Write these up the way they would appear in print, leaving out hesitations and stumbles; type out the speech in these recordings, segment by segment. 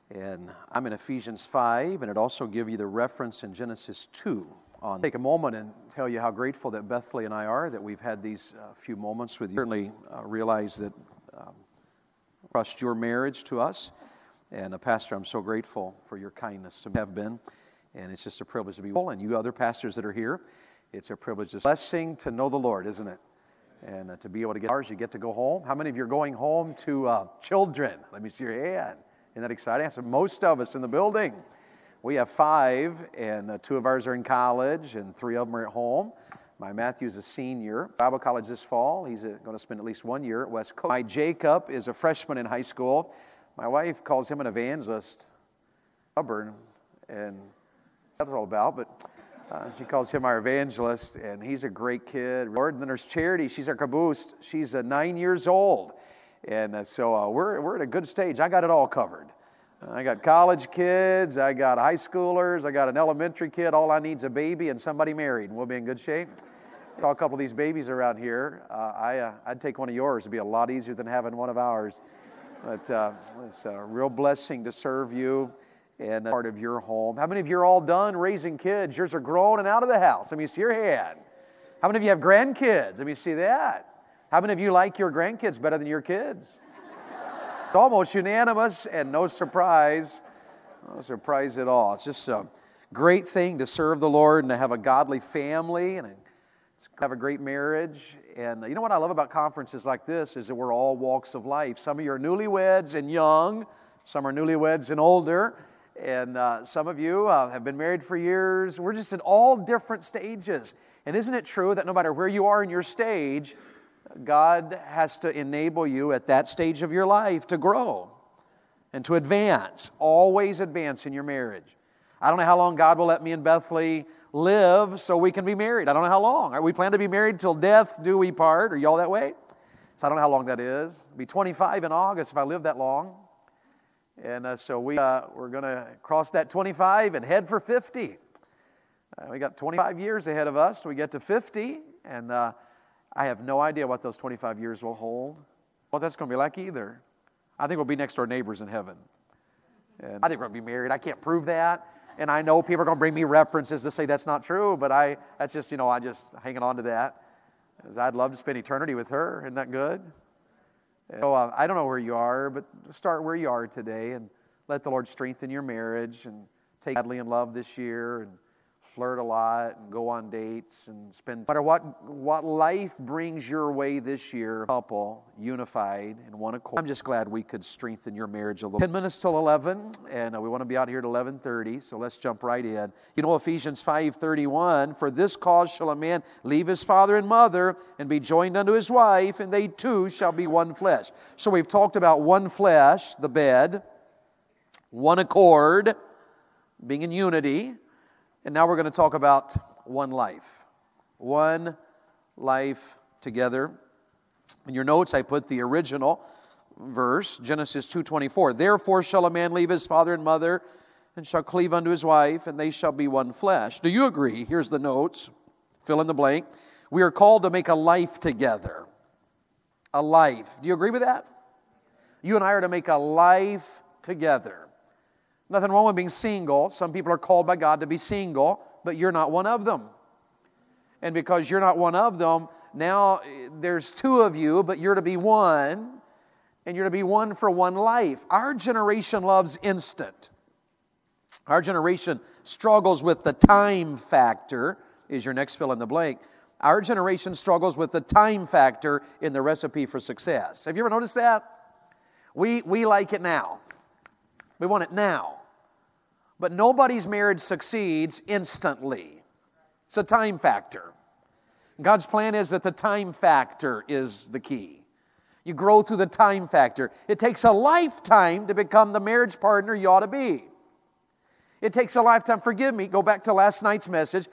And I'm in Ephesians 5, and it also gives you the reference in Genesis 2. Take a moment and tell you how grateful that Bethany and I are that we've had these few moments with you. Certainly realize that trust your marriage to us. And Pastor, I'm so grateful for your kindness to me. Have been. And it's just a privilege to be with you. And you other pastors that are here, it's a privilege. It's a blessing to know the Lord, isn't it? And to be able to get ours, you get to go home. How many of you are going home to children? Let me see your hand. Isn't that exciting? I said most of us in the building. We have 5, and 2 of ours are in college, and 3 of them are at home. My Matthew's a senior. Bible college this fall. He's going to spend at least 1 year at West Coast. My Jacob is a freshman in high school. My wife calls him an evangelist. Stubborn, and that's what it's all about, but she calls him our evangelist, and he's a great kid. And then there's Charity. She's our caboose. She's 9 years old, and so we're at a good stage. I got it all covered. I got college kids, I got high schoolers, I got an elementary kid. All I need is a baby and somebody married, and we'll be in good shape. Got a couple of these babies around here. I'd take one of yours. It'd be a lot easier than having one of ours. But it's a real blessing to serve you and part of your home. How many of you are all done raising kids? Yours are grown and out of the house. Let me see your hand. How many of you have grandkids? Let me see that. How many of you like your grandkids better than your kids? Almost unanimous, and no surprise at all. It's just a great thing to serve the Lord and to have a godly family and have a great marriage. And you know what I love about conferences like this is that we're all walks of life. Some of you are newlyweds and young, some are newlyweds and older, and some of you have been married for years. We're just at all different stages. And isn't it true that no matter where you are in your stage, God has to enable you at that stage of your life to grow and to advance, always advance in your marriage. I don't know how long God will let me and Bethany live so we can be married. I don't know how long. We plan to be married till death do we part. Are y'all that way? So I don't know how long that is. I'll be 25 in August if I live that long. And so we're going to cross that 25 and head for 50. We got 25 years ahead of us till we get to 50, and I have no idea what those 25 years will hold. What that's going to be like either. I think we'll be next door neighbors in heaven. And I think we're going to be married. I can't prove that. And I know people are going to bring me references to say that's not true, but that's just, I just hanging on to that. Because I'd love to spend eternity with her. Isn't that good? And so I don't know where you are, but start where you are today and let the Lord strengthen your marriage and take madly in love this year and flirt a lot and go on dates and spend, no matter what life brings your way this year, couple, unified in one accord. I'm just glad we could strengthen your marriage a little. 10 minutes till 11, and we want to be out here at 11:30, so let's jump right in. You know Ephesians 5:31, for this cause shall a man leave his father and mother and be joined unto his wife, and they two shall be one flesh. So we've talked about one flesh, the bed, one accord, being in unity. And now we're going to talk about one life. One life together. In your notes, I put the original verse, Genesis 2:24. Therefore shall a man leave his father and mother, and shall cleave unto his wife, and they shall be one flesh. Do you agree? Here's the notes. Fill in the blank. We are called to make a life together. A life. Do you agree with that? You and I are to make a life together. Nothing wrong with being single. Some people are called by God to be single, but you're not one of them. And because you're not one of them, now there's 2 of you, but you're to be one, and you're to be one for one life. Our generation loves instant. Our generation struggles with the time factor, is your next fill in the blank. Our generation struggles with the time factor in the recipe for success. Have you ever noticed that? We like it now. We want it now. But nobody's marriage succeeds instantly. It's a time factor. God's plan is that the time factor is the key. You grow through the time factor. It takes a lifetime to become the marriage partner you ought to be. It takes a lifetime. Forgive me, go back to last night's message.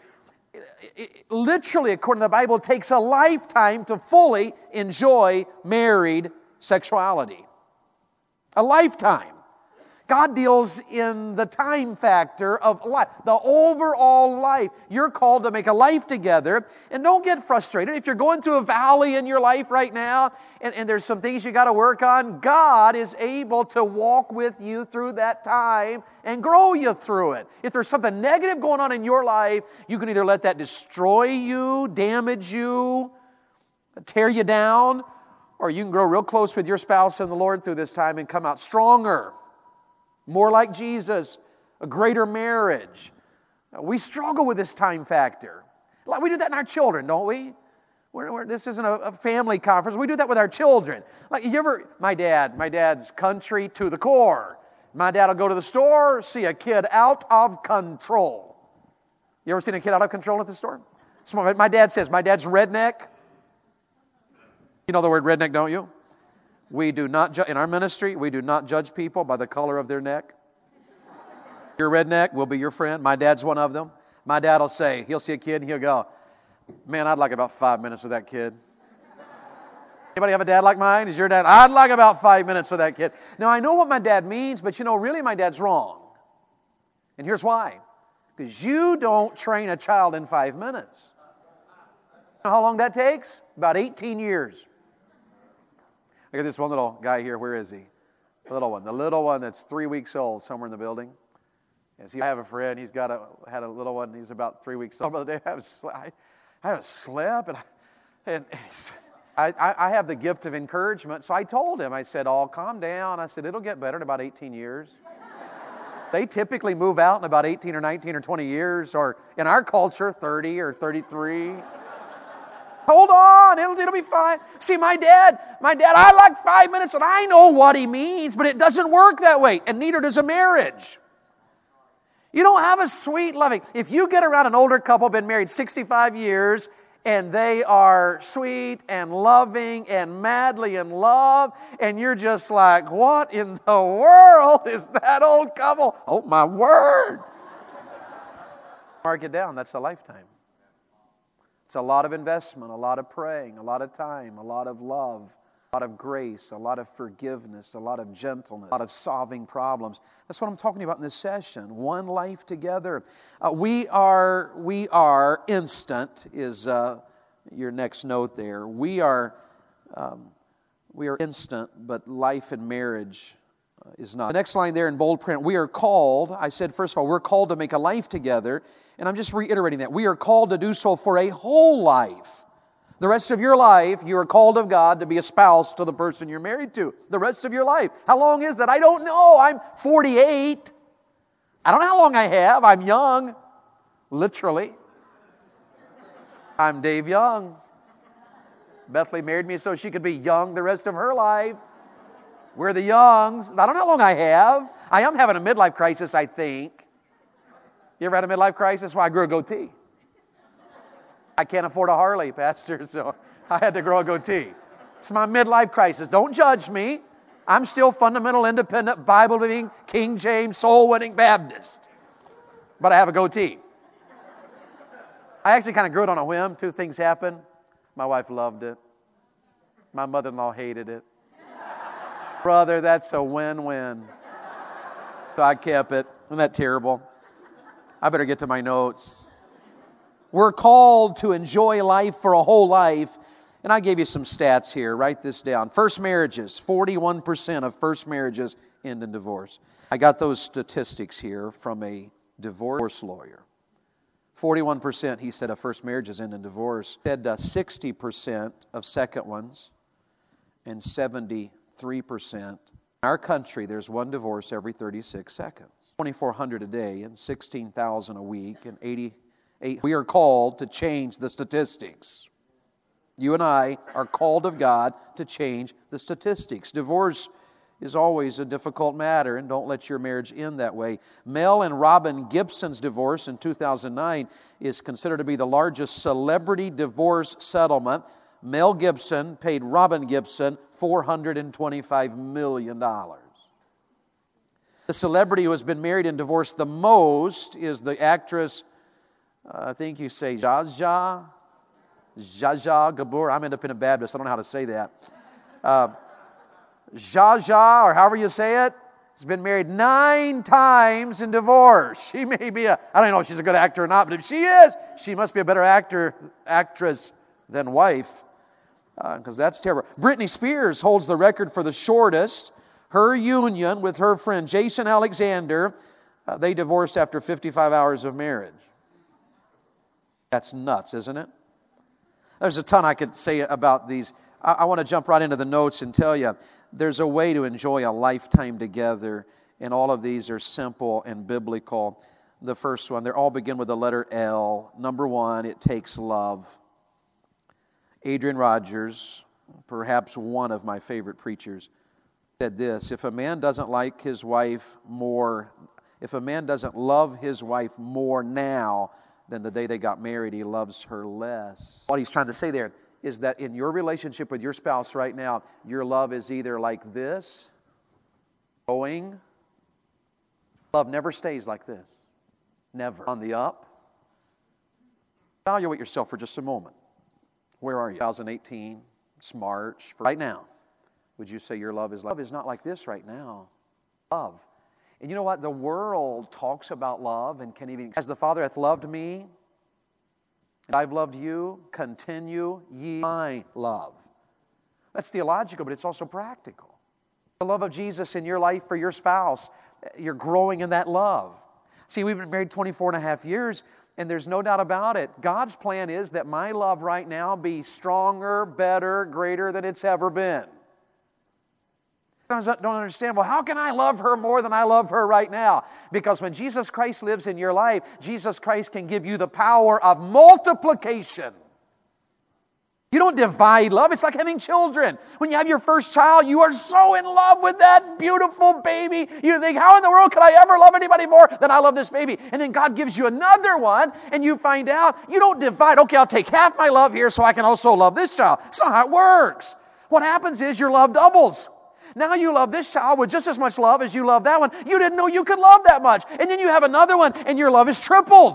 Literally, according to the Bible, it takes a lifetime to fully enjoy married sexuality. A lifetime. God deals in the time factor of life, the overall life. You're called to make a life together. And don't get frustrated. If you're going through a valley in your life right now, and there's some things you got to work on, God is able to walk with you through that time and grow you through it. If there's something negative going on in your life, you can either let that destroy you, damage you, tear you down, or you can grow real close with your spouse and the Lord through this time and come out stronger, more like Jesus, a greater marriage. We struggle with this time factor. We do that in our children, don't we? This isn't a family conference. We do that with our children. My dad's country to the core. My dad will go to the store, see a kid out of control. You ever seen a kid out of control at the store? My dad says, my dad's redneck. You know the word redneck, don't you? We do not, in our ministry, we do not judge people by the color of their neck. Your redneck will be your friend. My dad's one of them. My dad will say, he'll see a kid and he'll go, man, I'd like about 5 minutes with that kid. Anybody have a dad like mine? Is your dad? I'd like about 5 minutes with that kid. Now, I know what my dad means, but really my dad's wrong. And here's why. Because you don't train a child in 5 minutes. You know how long that takes? About 18 years. I got this one little guy here. Where is he? The little one that's 3 weeks old, somewhere in the building. I have a friend. He's had a little one. He's about 3 weeks old. The other day, I haven't slept, and I have the gift of encouragement. So I told him. I said, "Oh, calm down." I said, "It'll get better in about 18 years." They typically move out in about 18 or 19 or 20 years, or in our culture, 30 or 33. Hold on, it'll be fine. See, my dad, I like 5 minutes, and I know what he means, but it doesn't work that way, and neither does a marriage. You don't have a sweet, loving. If you get around an older couple, been married 65 years, and they are sweet and loving and madly in love, and you're just like, what in the world is that old couple? Oh, my word. Mark it down, that's a lifetime. It's a lot of investment, a lot of praying, a lot of time, a lot of love, a lot of grace, a lot of forgiveness, a lot of gentleness, a lot of solving problems. That's what I'm talking about in this session. One life together. We are instant is your next note there. We are instant, but life and marriage is not. The next line there in bold print, we are called, I said first of all, we're called to make a life together, and I'm just reiterating that. We are called to do so for a whole life. The rest of your life, you are called of God to be a spouse to the person you're married to. The rest of your life. How long is that? I don't know. I'm 48. I don't know how long I have. I'm young. Literally. I'm Dave Young. Bethany married me so she could be young the rest of her life. We're the Youngs. I don't know how long I have. I am having a midlife crisis, I think. You ever had a midlife crisis? Well, I grew a goatee. I can't afford a Harley, Pastor, so I had to grow a goatee. It's my midlife crisis. Don't judge me. I'm still fundamental, independent, Bible-believing, King James, soul-winning Baptist. But I have a goatee. I actually kind of grew it on a whim. Two things happened. My wife loved it. My mother-in-law hated it. Brother, that's a win-win. So I kept it. Isn't that terrible? I better get to my notes. We're called to enjoy life for a whole life. And I gave you some stats here. Write this down. First marriages, 41% of first marriages end in divorce. I got those statistics here from a divorce lawyer. 41%, he said, of first marriages end in divorce. He said 60% of second ones and 73%. In our country, there's one divorce every 36 seconds. 2,400 a day and 16,000 a week and 88. We are called to change the statistics. You and I are called of God to change the statistics. Divorce is always a difficult matter, and don't let your marriage end that way. Mel and Robin Gibson's divorce in 2009 is considered to be the largest celebrity divorce settlement. Mel Gibson paid Robin Gibson $425 million. The celebrity who has been married and divorced the most is the actress, I think you say Zsa Zsa Gabor. I'm Independent Baptist. I don't know how to say that. Zsa Zsa, or however you say it. has been married 9 times and divorced. She may be I don't know if she's a good actor or not, but if she is, she must be a better actress than wife, because that's terrible. Britney Spears holds the record for the shortest. Her union with her friend Jason Alexander, they divorced after 55 hours of marriage. That's nuts, isn't it? There's a ton I could say about these. I want to jump right into the notes and tell you, there's a way to enjoy a lifetime together, and all of these are simple and biblical. The first one, they all begin with the letter L. Number 1, it takes love. Adrian Rogers, perhaps one of my favorite preachers, said this: if a man doesn't like his wife more, if a man doesn't love his wife more now than the day they got married, he loves her less. What he's trying to say there is that in your relationship with your spouse right now, your love is either like this, going. Love never stays like this. Never. On the up. Evaluate yourself for just a moment. Where are you? 2018, it's March. Right now, would you say your love is not like this right now? Love. And you know what? The world talks about love and can even, as the Father hath loved me, and I've loved you, continue ye my love. That's theological, but it's also practical. The love of Jesus in your life for your spouse, you're growing in that love. See, we've been married 24 and a half years, and there's no doubt about it. God's plan is that my love right now be stronger, better, greater than it's ever been. Don't understand, well, how can I love her more than I love her right now? Because when Jesus Christ lives in your life, Jesus Christ can give you the power of multiplication. You don't divide love. It's like having children. When you have your first child, you are so in love with that beautiful baby. You think, how in the world could I ever love anybody more than I love this baby? And then God gives you another one, and you find out you don't divide. Okay, I'll take half my love here so I can also love this child. That's not how it works. What happens is your love doubles. Now you love this child with just as much love as you love that one. You didn't know you could love that much. And then you have another one, and your love is tripled.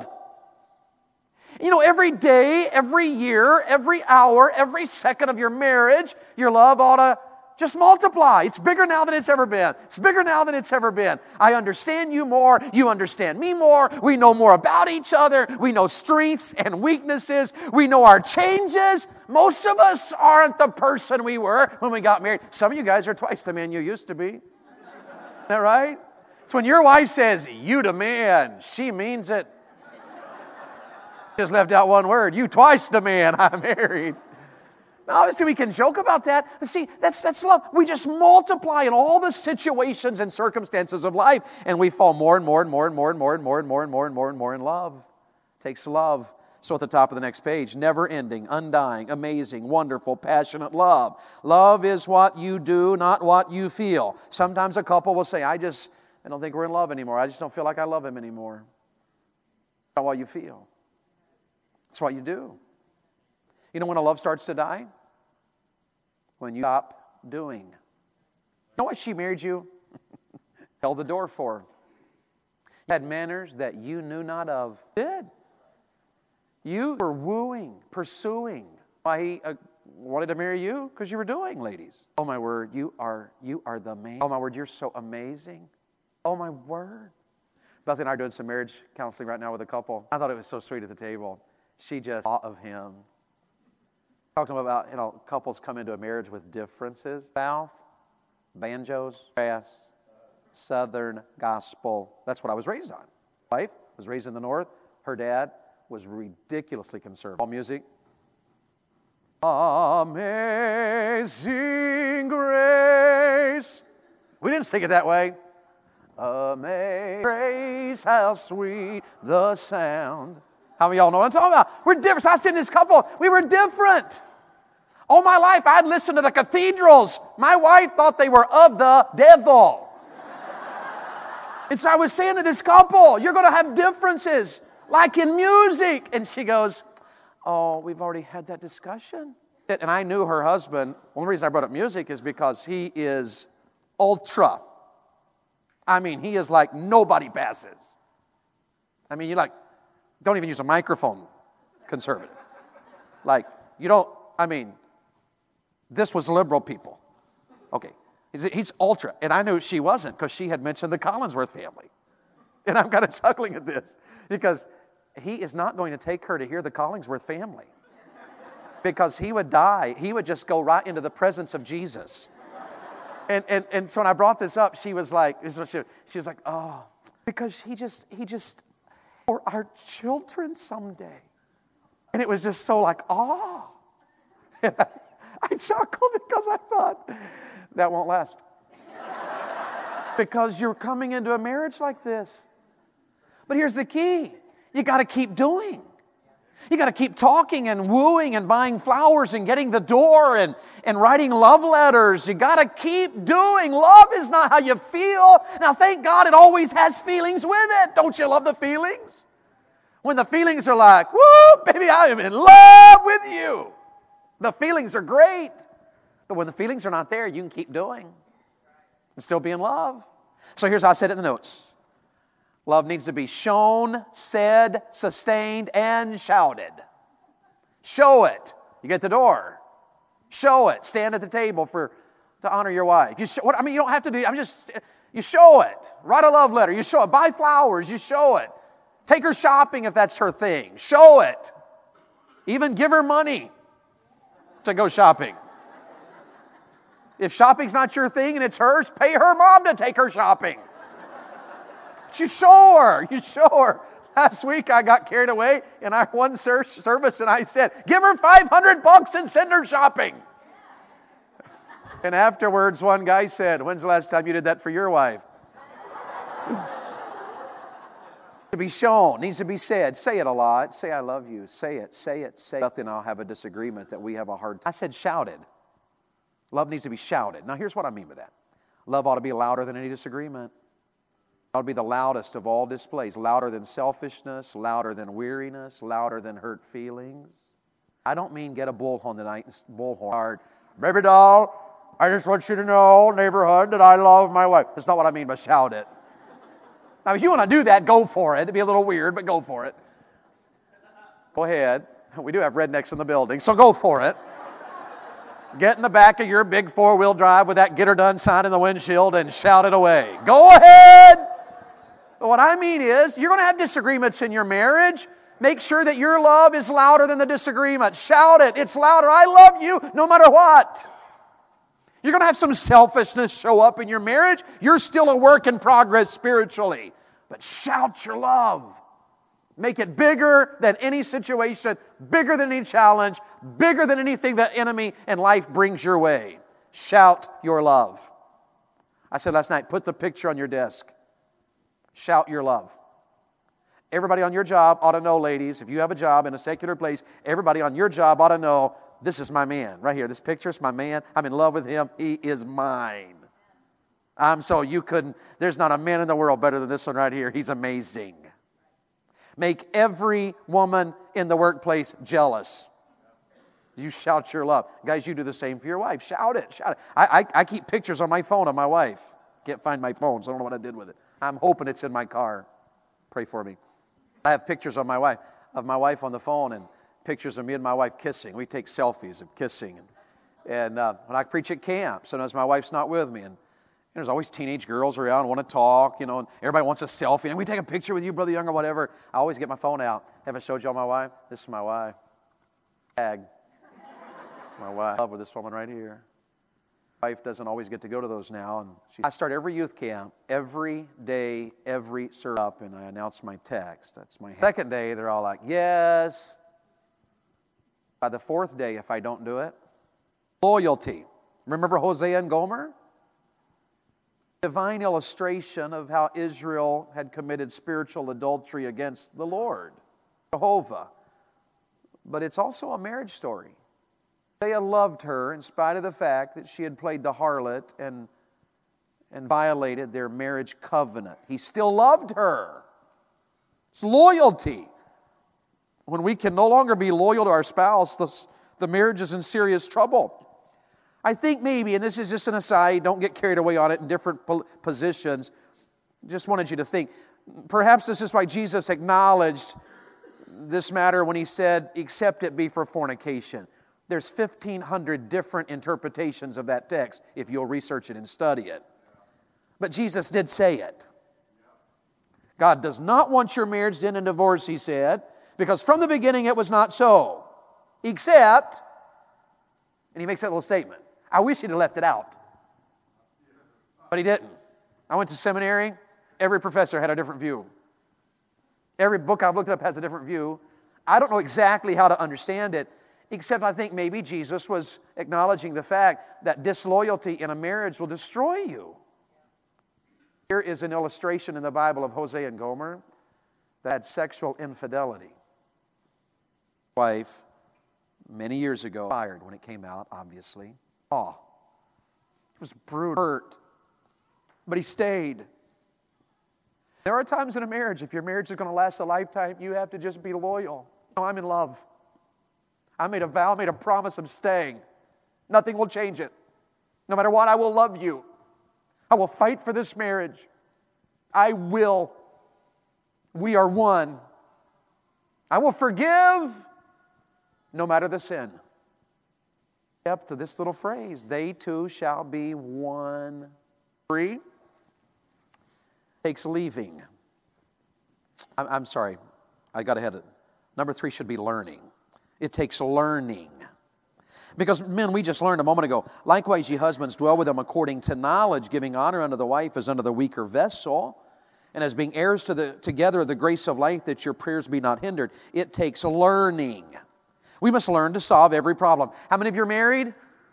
You know, every day, every year, every hour, every second of your marriage, your love ought to just multiply. It's bigger now than it's ever been. It's bigger now than it's ever been. I understand you more. You understand me more. We know more about each other. We know strengths and weaknesses. We know our changes. Most of us aren't the person we were when we got married. Some of you guys are twice the man you used to be. Isn't that right? So when your wife says, you the man, she means it. Just left out one word. You twice the man. I'm married. Now, obviously, we can joke about that. But see, that's love. We just multiply in all the situations and circumstances of life, and we fall more and more and more and more and more and more and more and more and more and more in love. It takes love. So at the top of the next page, never-ending, undying, amazing, wonderful, passionate love. Love is what you do, not what you feel. Sometimes a couple will say, I don't think we're in love anymore. I just don't feel like I love him anymore. That's not what you feel. It's what you do. You know when a love starts to die? When you stop doing. You know why she married you? Held the door for her. You had manners that you knew not of. Did. You were wooing, pursuing. Why he wanted to marry you? Because you were doing, ladies. Oh my word, you are the man. Oh my word, you're so amazing. Oh my word. Beth and I are doing some marriage counseling right now with a couple. I thought it was so sweet at the table. She just thought of him. Talking about, couples come into a marriage with differences. South, banjos, brass, Southern gospel. That's what I was raised on. My wife was raised in the North. Her dad was ridiculously conservative. All music. Amazing grace. We didn't sing it that way. Amazing grace, how sweet the sound. How many of y'all know what I'm talking about? We're different. So I said this couple, we were different. All my life, I'd listened to the cathedrals. My wife thought they were of the devil. And so I was saying to this couple, you're going to have differences, like in music. And she goes, oh, we've already had that discussion. And I knew her husband. One reason I brought up music is because he is ultra. I mean, he is like nobody passes. I mean, you're like, don't even use a microphone, conservative. Like, this was liberal people. Okay, He's ultra. And I knew she wasn't because she had mentioned the Collinsworth family. And I'm kind of chuckling at this because he is not going to take her to hear the Collinsworth family. Because he would die. He would just go right into the presence of Jesus. And so when I brought this up, she was like, she was like, oh, because he just, for our children someday. And it was just so like, oh. And I chuckled because I thought, that won't last. Because you're coming into a marriage like this. But here's the key. You got to keep doing. You got to keep talking and wooing and buying flowers and getting the door and writing love letters. You got to keep doing. Love is not how you feel. Now, thank God it always has feelings with it. Don't you love the feelings? When the feelings are like, woo, baby, I am in love with you. The feelings are great. But when the feelings are not there, you can keep doing and still be in love. So here's how I said it in the notes. Love needs to be shown, said, sustained, and shouted. Show it. You get the door. Show it. Stand at the table to honor your wife. You don't have to do. You show it. Write a love letter. You show it. Buy flowers. You show it. Take her shopping if that's her thing. Show it. Even give her money to go shopping. If shopping's not your thing and it's hers, pay her mom to take her shopping. You show her. You show her. Last week I got carried away in our one service and I said, give her $500 and send her shopping. And afterwards one guy said, when's the last time you did that for your wife? To be shown, needs to be said. Say it a lot. Say I love you. Say it, say it, say it. Nothing, I'll have a disagreement that we have a hard time. I said shouted. Love needs to be shouted. Now here's what I mean by that. Love ought to be louder than any disagreement. It ought to be the loudest of all displays. Louder than selfishness, louder than weariness, louder than hurt feelings. I don't mean get a bullhorn tonight, bullhorn. Baby doll, I just want you to know, neighborhood, that I love my wife. That's not what I mean by shout it. Now, if you want to do that, go for it. It'd be a little weird, but go for it. Go ahead. We do have rednecks in the building, so go for it. Get in the back of your big four-wheel drive with that get her done sign in the windshield and shout it away. Go ahead. But what I mean is, you're going to have disagreements in your marriage. Make sure that your love is louder than the disagreement. Shout it. It's louder. I love you no matter what. You're going to have some selfishness show up in your marriage. You're still a work in progress spiritually. But shout your love. Make it bigger than any situation, bigger than any challenge, bigger than anything that enemy and life brings your way. Shout your love. I said last night, put the picture on your desk. Shout your love. Everybody on your job ought to know, ladies, if you have a job in a secular place, everybody on your job ought to know, this is my man. Right here, this picture is my man. I'm in love with him. He is mine. There's not a man in the world better than this one right here. He's amazing. Make every woman in the workplace jealous. You shout your love. Guys, you do the same for your wife. Shout it. Shout it. I keep pictures on my phone of my wife. Can't find my phone, so I don't know what I did with it. I'm hoping it's in my car. Pray for me. I have pictures of my wife on the phone and pictures of me and my wife kissing. We take selfies of kissing. And when I preach at camp, sometimes my wife's not with me. And there's always teenage girls around, want to talk, and everybody wants a selfie. And we take a picture with you, Brother Young, or whatever. I always get my phone out. Haven't showed y'all my wife? This is my wife. Tag. My wife. I love with this woman right here. My wife doesn't always get to go to those now. And I start every youth camp, every day, every serve up, and I announce my text. That's my second day, they're all like, yes. By the fourth day, if I don't do it, loyalty. Remember Hosea and Gomer? Divine illustration of how Israel had committed spiritual adultery against the Lord, Jehovah. But it's also a marriage story. Hosea loved her in spite of the fact that she had played the harlot and violated their marriage covenant. He still loved her. It's loyalty. When we can no longer be loyal to our spouse, the marriage is in serious trouble. I think maybe, and this is just an aside, don't get carried away on it in different positions. Just wanted you to think. Perhaps this is why Jesus acknowledged this matter when He said, except it be for fornication. There's 1,500 different interpretations of that text if you'll research it and study it. But Jesus did say it. God does not want your marriage to end in divorce, He said, because from the beginning it was not so. Except, and He makes that little statement, I wish He'd have left it out. But He didn't. I went to seminary. Every professor had a different view. Every book I've looked up has a different view. I don't know exactly how to understand it, except I think maybe Jesus was acknowledging the fact that disloyalty in a marriage will destroy you. Here is an illustration in the Bible of Hosea and Gomer that had sexual infidelity. Wife, many years ago, fired when it came out, obviously. Oh, it was brutal, hurt, but he stayed. There are times in a marriage, if your marriage is going to last a lifetime, you have to just be loyal. No, I'm in love. I made a vow, I made a promise of staying. Nothing will change it. No matter what, I will love you. I will fight for this marriage. I will. We are one. I will forgive no matter the sin. Up to this little phrase, they two shall be one. 3 takes leaving. I'm sorry, I got ahead of it. Number 3 should be learning. It takes learning. Because men, we just learned a moment ago, likewise ye husbands dwell with them according to knowledge, giving honor unto the wife as unto the weaker vessel, and as being heirs together of the grace of life, that your prayers be not hindered. It takes learning. We must learn to solve every problem. How many of you are married? You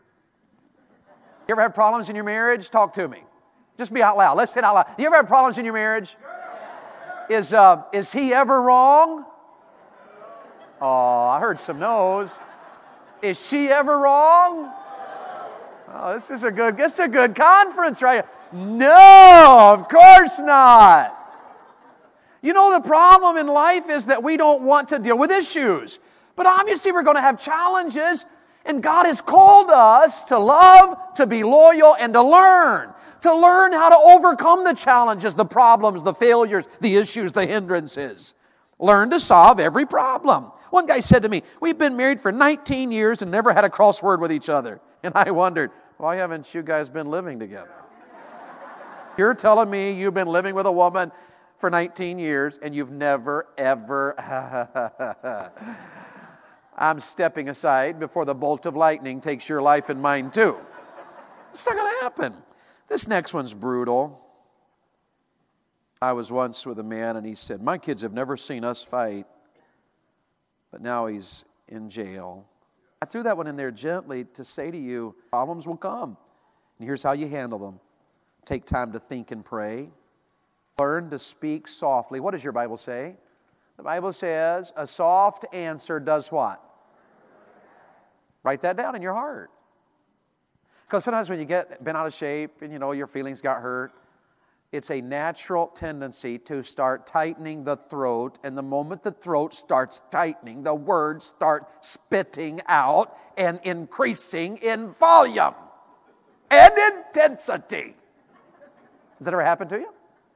ever have problems in your marriage? Talk to me. Just be out loud. Let's say it out loud. You ever have problems in your marriage? Is he ever wrong? Oh, I heard some no's. Is she ever wrong? Oh, this is a good conference, right? No, of course not. You know, the problem in life is that we don't want to deal with issues. But obviously we're going to have challenges, and God has called us to love, to be loyal, and to learn. To learn how to overcome the challenges, the problems, the failures, the issues, the hindrances. Learn to solve every problem. One guy said to me, we've been married for 19 years and never had a crossword with each other. And I wondered, why haven't you guys been living together? You're telling me you've been living with a woman for 19 years and you've never, ever... I'm stepping aside before the bolt of lightning takes your life and mine too. It's not going to happen. This next one's brutal. I was once with a man and he said, my kids have never seen us fight, but now he's in jail. I threw that one in there gently to say to you, problems will come. And here's how you handle them. Take time to think and pray. Learn to speak softly. What does your Bible say? The Bible says a soft answer does what? Write that down in your heart. Because sometimes when you get bent out of shape and your feelings got hurt, it's a natural tendency to start tightening the throat. And the moment the throat starts tightening, the words start spitting out and increasing in volume and intensity. Has that ever happened to you?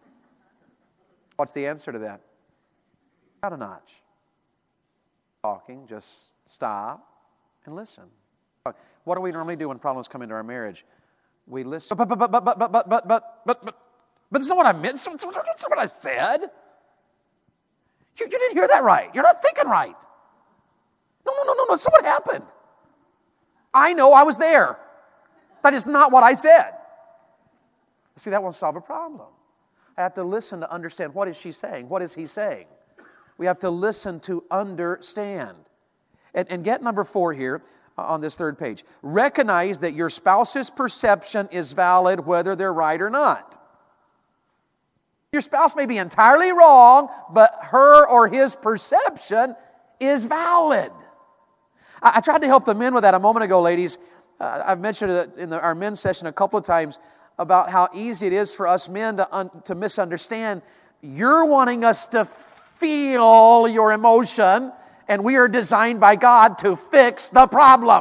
What's the answer to that? Out a notch. Talking, just stop and listen. What do we normally do when problems come into our marriage? We listen. But that's not what I meant. That's not what I said. You didn't hear that right. You're not thinking right. No. So what happened? I know I was there. That is not what I said. See, that won't solve a problem. I have to listen to understand, what is she saying? What is he saying? We have to listen to understand. And get number 4 here on this third page. Recognize that your spouse's perception is valid whether they're right or not. Your spouse may be entirely wrong, but her or his perception is valid. I tried to help the men with that a moment ago, ladies. I've mentioned it in our men's session a couple of times about how easy it is for us men to misunderstand. You're wanting us to feel your emotion, and we are designed by God to fix the problem.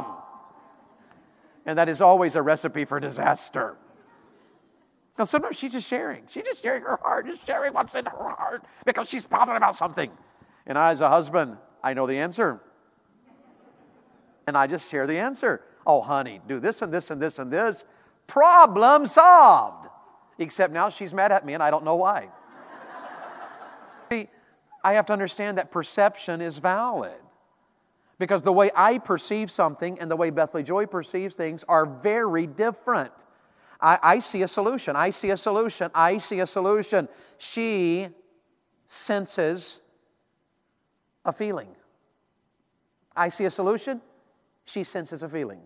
And that is always a recipe for disaster. Now, sometimes she's just sharing. She's just sharing her heart, just sharing what's in her heart because she's bothered about something. And I, as a husband, I know the answer. And I just share the answer. Oh, honey, do this and this and this and this. Problem solved. Except now she's mad at me and I don't know why. See, I have to understand that perception is valid. Because the way I perceive something and the way Bethany Joy perceives things are very different. I see a solution. I see a solution. I see a solution. She senses a feeling. I see a solution. She senses a feeling.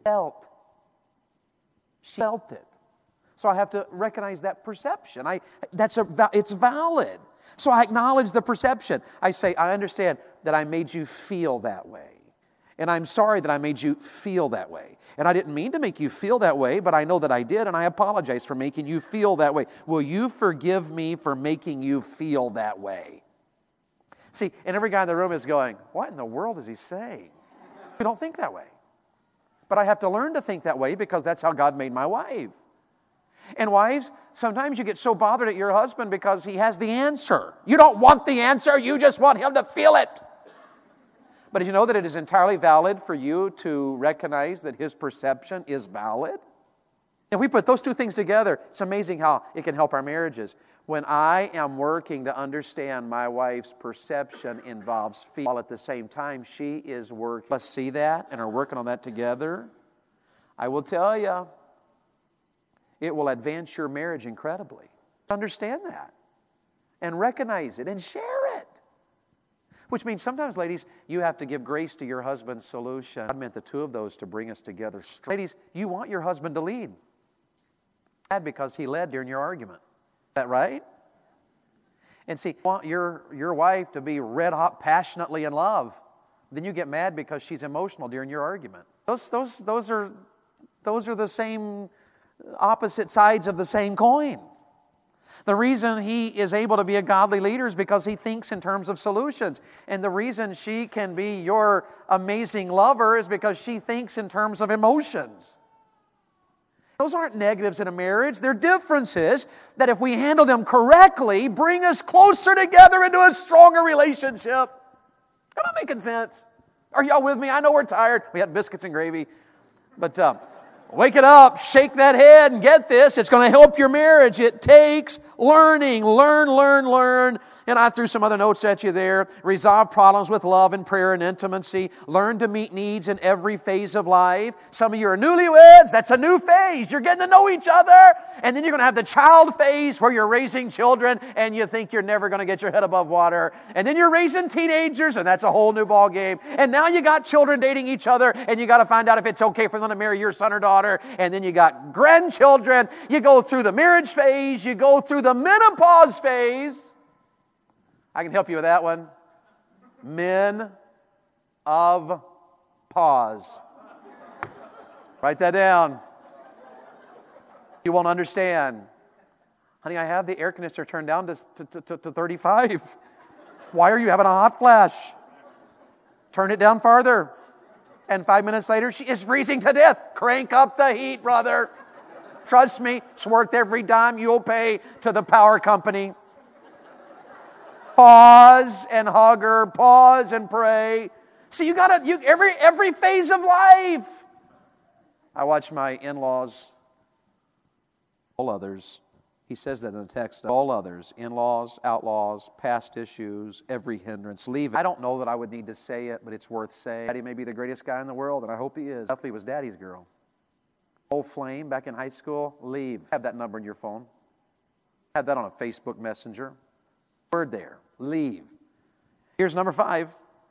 She felt it. So I have to recognize that perception. It's valid. So I acknowledge the perception. I say, I understand that I made you feel that way. And I'm sorry that I made you feel that way. And I didn't mean to make you feel that way, but I know that I did, and I apologize for making you feel that way. Will you forgive me for making you feel that way? See, and every guy in the room is going, what in the world is he saying? We don't think that way. But I have to learn to think that way because that's how God made my wife. And wives, sometimes you get so bothered at your husband because he has the answer. You don't want the answer, you just want him to feel it. But did you know that it is entirely valid for you to recognize that his perception is valid? If we put those two things together, it's amazing how it can help our marriages. When I am working to understand my wife's perception involves fear, while at the same time she is working. Let's see that and are working on that together. I will tell you, it will advance your marriage incredibly. Understand that and recognize it and share it. Which means sometimes, ladies, you have to give grace to your husband's solution. God meant the two of those to bring us together. Ladies, you want your husband to lead. Because he led during your argument. Is that right? And see, you want your wife to be red hot, passionately in love. Then you get mad because she's emotional during your argument. Those are the same opposite sides of the same coin. The reason he is able to be a godly leader is because he thinks in terms of solutions. And the reason she can be your amazing lover is because she thinks in terms of emotions. Those aren't negatives in a marriage. They're differences that if we handle them correctly, bring us closer together into a stronger relationship. Am I making sense? Are y'all with me? I know we're tired. We had biscuits and gravy. But wake it up, shake that head, and get this. It's going to help your marriage. It takes learning. Learn. And I threw some other notes at you there. Resolve problems with love and prayer and intimacy. Learn to meet needs in every phase of life. Some of you are newlyweds. That's a new phase. You're getting to know each other. And then you're going to have the child phase where you're raising children and you think you're never going to get your head above water. And then you're raising teenagers and that's a whole new ball game. And now you got children dating each other and you got to find out if it's okay for them to marry your son or daughter. And then you got grandchildren. You go through the marriage phase. You go through the menopause phase. I can help you with that one. Men of pause. Write that down. You won't understand. Honey, I have the air conditioner turned down to 35. Why are you having a hot flash? Turn it down farther. And 5 minutes later, she is freezing to death. Crank up the heat, brother. Trust me, it's worth every dime you'll pay to the power company. Pause and hug her. Pause and pray. See, every phase of life. I watch my in-laws, all others. He says that in the text. All others, in-laws, outlaws, past issues, every hindrance, leave it. I don't know that I would need to say it, but it's worth saying. Daddy may be the greatest guy in the world, and I hope he is. Bethany was Daddy's girl. Old flame back in high school, leave. Have that number in your phone. Have that on a Facebook Messenger. Word there. Leave. Here's number 5.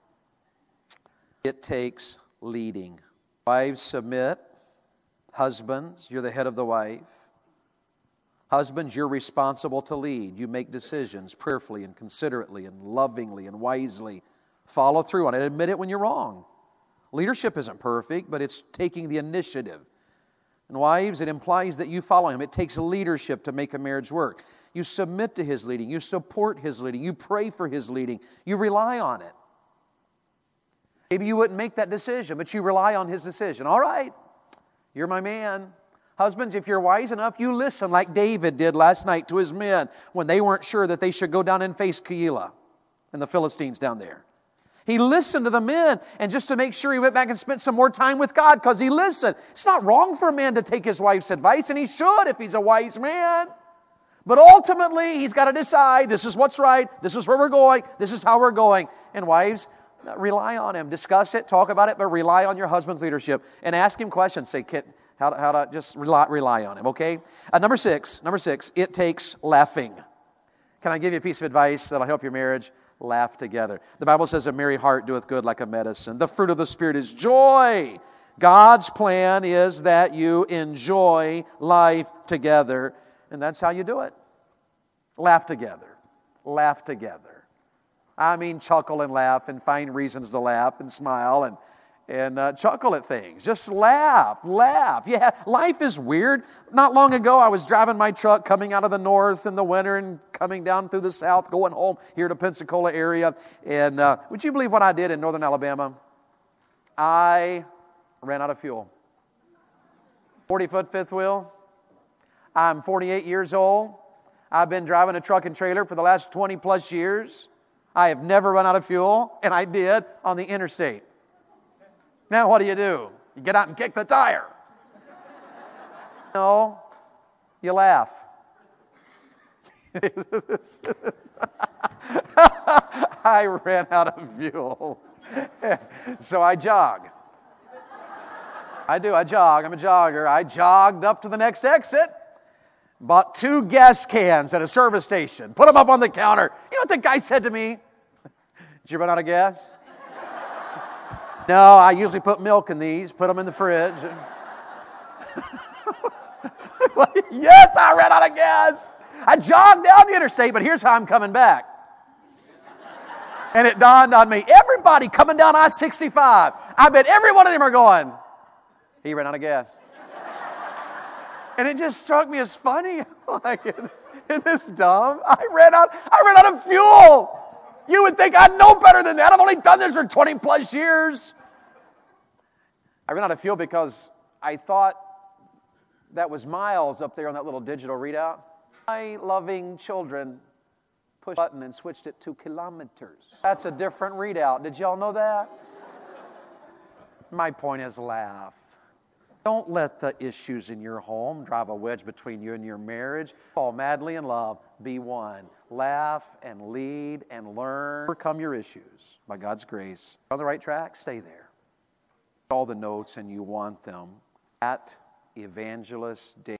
It takes leading. Wives, submit. Husbands, you're the head of the wife. Husbands, you're responsible to lead. You make decisions prayerfully and considerately and lovingly and wisely. Follow through on it. Admit it when you're wrong. Leadership isn't perfect, but it's taking the initiative. And wives, it implies that you follow him. It takes leadership to make a marriage work. You submit to his leading. You support his leading. You pray for his leading. You rely on it. Maybe you wouldn't make that decision, but you rely on his decision. All right, you're my man. Husbands, if you're wise enough, you listen like David did last night to his men when they weren't sure that they should go down and face Keilah and the Philistines down there. He listened to the men, and just to make sure he went back and spent some more time with God because he listened. It's not wrong for a man to take his wife's advice, and he should if he's a wise man. But ultimately, he's got to decide, this is what's right, this is where we're going, this is how we're going. And wives, rely on him. Discuss it, talk about it, but rely on your husband's leadership. And ask him questions. Say, how to just rely on him, okay? Number six, it takes laughing. Can I give you a piece of advice that'll help your marriage? Laugh together. The Bible says a merry heart doeth good like a medicine. The fruit of the Spirit is joy. God's plan is that you enjoy life together, and that's how you do it. Laugh together. Laugh together. I mean, chuckle and laugh and find reasons to laugh and smile and chuckle at things. Just laugh. Yeah, life is weird. Not long ago, I was driving my truck coming out of the north in the winter and coming down through the south, going home here to Pensacola area. And would you believe what I did in northern Alabama? I ran out of fuel. 40-foot fifth wheel. I'm 48 years old. I've been driving a truck and trailer for the last 20 plus years. I have never run out of fuel, and I did on the interstate. Now what do? You get out and kick the tire. No, you laugh. I ran out of fuel. So I jog. I jog. I'm a jogger. I jogged up to the next exit. Bought 2 gas cans at a service station. Put them up on the counter. You know what the guy said to me? Did you run out of gas? No, I usually put milk in these, put them in the fridge. Yes, I ran out of gas. I jogged down the interstate, but here's how I'm coming back. And it dawned on me, everybody coming down I-65, I bet every one of them are going, he ran out of gas. And it just struck me as funny. Like, isn't this dumb? I ran out of fuel. You would think I'd know better than that. I've only done this for 20 plus years. I ran out of fuel because I thought that was miles up there on that little digital readout. My loving children pushed a button and switched it to kilometers. That's a different readout. Did y'all know that? My point is laugh. Don't let the issues in your home drive a wedge between you and your marriage. Fall madly in love. Be one. Laugh and lead and learn. Overcome your issues by God's grace. On the right track, stay there. All the notes and you want them at Evangelist Dave.